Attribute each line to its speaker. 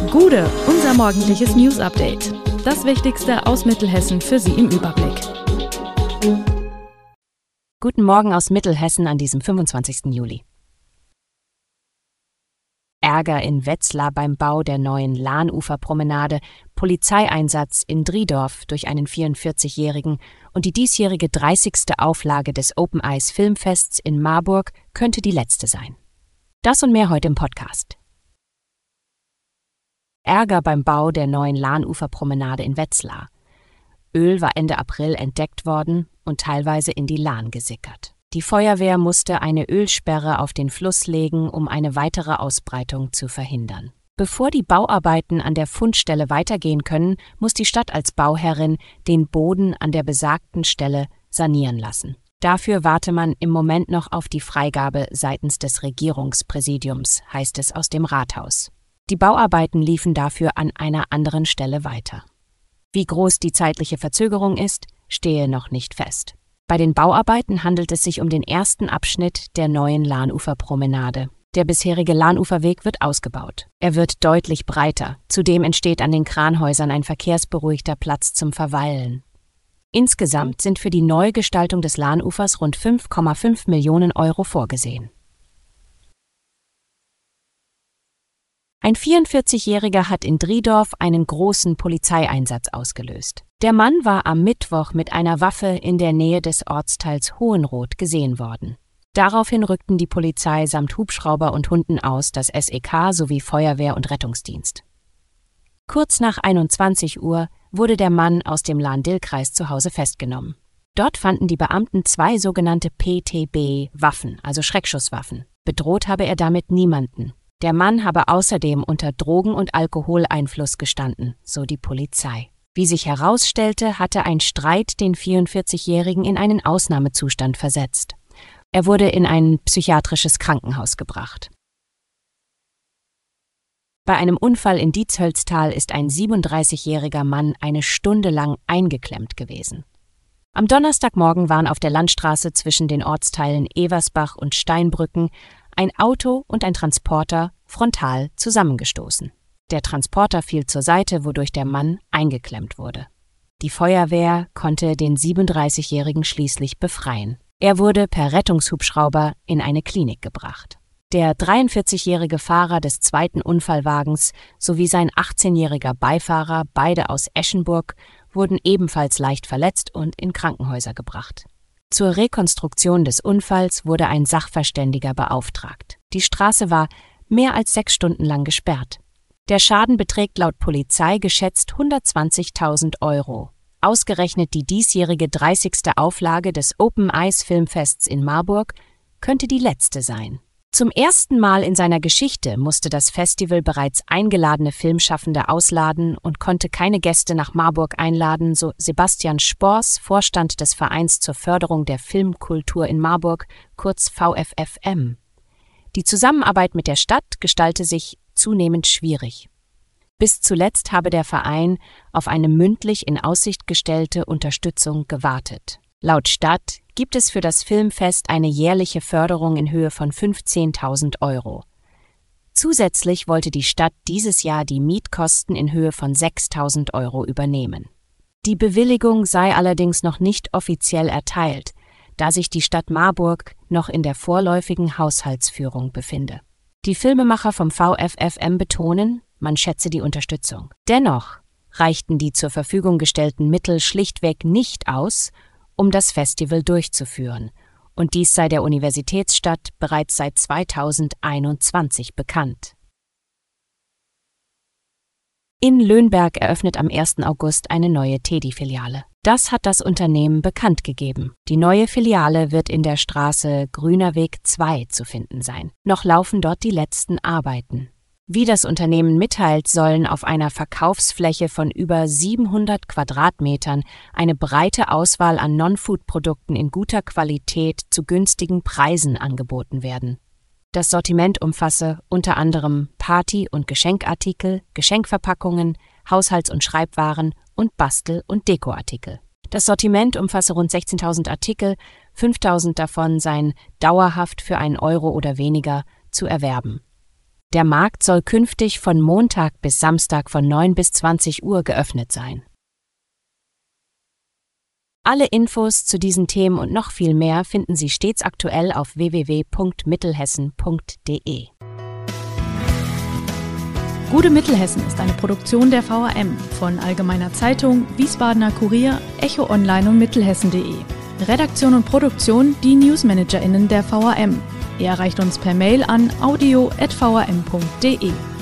Speaker 1: Gude, unser morgendliches News-Update. Das Wichtigste aus Mittelhessen für Sie im Überblick.
Speaker 2: Guten Morgen aus Mittelhessen an diesem 25. Juli. Ärger in Wetzlar beim Bau der neuen Lahnuferpromenade, Polizeieinsatz in Driedorf durch einen 44-Jährigen und die diesjährige 30. Auflage des Open Eyes Filmfests in Marburg könnte die letzte sein. Das und mehr heute im Podcast. Ärger beim Bau der neuen Lahnuferpromenade in Wetzlar. Öl war Ende April entdeckt worden und teilweise in die Lahn gesickert. Die Feuerwehr musste eine Ölsperre auf den Fluss legen, um eine weitere Ausbreitung zu verhindern. Bevor die Bauarbeiten an der Fundstelle weitergehen können, muss die Stadt als Bauherrin den Boden an der besagten Stelle sanieren lassen. Dafür warte man im Moment noch auf die Freigabe seitens des Regierungspräsidiums, heißt es aus dem Rathaus. Die Bauarbeiten liefen dafür an einer anderen Stelle weiter. Wie groß die zeitliche Verzögerung ist, stehe noch nicht fest. Bei den Bauarbeiten handelt es sich um den ersten Abschnitt der neuen Lahnuferpromenade. Der bisherige Lahnuferweg wird ausgebaut. Er wird deutlich breiter. Zudem entsteht an den Kranhäusern ein verkehrsberuhigter Platz zum Verweilen. Insgesamt sind für die Neugestaltung des Lahnufers rund 5,5 Millionen Euro vorgesehen. Ein 44-Jähriger hat in Driedorf einen großen Polizeieinsatz ausgelöst. Der Mann war am Mittwoch mit einer Waffe in der Nähe des Ortsteils Hohenroth gesehen worden. Daraufhin rückten die Polizei samt Hubschrauber und Hunden aus, das SEK sowie Feuerwehr und Rettungsdienst. Kurz nach 21 Uhr wurde der Mann aus dem Lahn-Dill-Kreis zu Hause festgenommen. Dort fanden die Beamten 2 sogenannte PTB-Waffen, also Schreckschusswaffen. Bedroht habe er damit niemanden. Der Mann habe außerdem unter Drogen- und Alkoholeinfluss gestanden, so die Polizei. Wie sich herausstellte, hatte ein Streit den 44-Jährigen in einen Ausnahmezustand versetzt. Er wurde in ein psychiatrisches Krankenhaus gebracht. Bei einem Unfall in Dietshölztal ist ein 37-jähriger Mann eine Stunde lang eingeklemmt gewesen. Am Donnerstagmorgen waren auf der Landstraße zwischen den Ortsteilen Eversbach und Steinbrücken ein Auto und ein Transporter frontal zusammengestoßen. Der Transporter fiel zur Seite, wodurch der Mann eingeklemmt wurde. Die Feuerwehr konnte den 37-Jährigen schließlich befreien. Er wurde per Rettungshubschrauber in eine Klinik gebracht. Der 43-jährige Fahrer des zweiten Unfallwagens sowie sein 18-jähriger Beifahrer, beide aus Eschenburg, wurden ebenfalls leicht verletzt und in Krankenhäuser gebracht. Zur Rekonstruktion des Unfalls wurde ein Sachverständiger beauftragt. Die Straße war mehr als 6 Stunden lang gesperrt. Der Schaden beträgt laut Polizei geschätzt 120.000 Euro. Ausgerechnet die diesjährige 30. Auflage des Open Eyes Filmfests in Marburg könnte die letzte sein. Zum ersten Mal in seiner Geschichte musste das Festival bereits eingeladene Filmschaffende ausladen und konnte keine Gäste nach Marburg einladen, so Sebastian Spors, Vorstand des Vereins zur Förderung der Filmkultur in Marburg, kurz VFFM. Die Zusammenarbeit mit der Stadt gestalte sich zunehmend schwierig. Bis zuletzt habe der Verein auf eine mündlich in Aussicht gestellte Unterstützung gewartet. Laut Stadt gibt es für das Filmfest eine jährliche Förderung in Höhe von 15.000 Euro. Zusätzlich wollte die Stadt dieses Jahr die Mietkosten in Höhe von 6.000 Euro übernehmen. Die Bewilligung sei allerdings noch nicht offiziell erteilt, da sich die Stadt Marburg noch in der vorläufigen Haushaltsführung befinde. Die Filmemacher vom VFFM betonen, man schätze die Unterstützung. Dennoch reichten die zur Verfügung gestellten Mittel schlichtweg nicht aus, um das Festival durchzuführen, und dies sei der Universitätsstadt bereits seit 2021 bekannt. In Löhnberg eröffnet am 1. August eine neue Teddy-Filiale. Das hat das Unternehmen bekannt gegeben. Die neue Filiale wird in der Straße Grüner Weg 2 zu finden sein. Noch laufen dort die letzten Arbeiten. Wie das Unternehmen mitteilt, sollen auf einer Verkaufsfläche von über 700 Quadratmetern eine breite Auswahl an Non-Food-Produkten in guter Qualität zu günstigen Preisen angeboten werden. Das Sortiment umfasse unter anderem Party- und Geschenkartikel, Geschenkverpackungen, Haushalts- und Schreibwaren und Bastel- und Dekoartikel. Das Sortiment umfasse rund 16.000 Artikel, 5.000 davon seien dauerhaft für 1 Euro oder weniger zu erwerben. Der Markt soll künftig von Montag bis Samstag von 9 bis 20 Uhr geöffnet sein. Alle Infos zu diesen Themen und noch viel mehr finden Sie stets aktuell auf www.mittelhessen.de.
Speaker 1: Gute Mittelhessen ist eine Produktion der VRM von Allgemeiner Zeitung, Wiesbadener Kurier, Echo Online und Mittelhessen.de. Redaktion und Produktion die NewsmanagerInnen der VRM. Ihr erreicht uns per Mail an audio@vrm.de.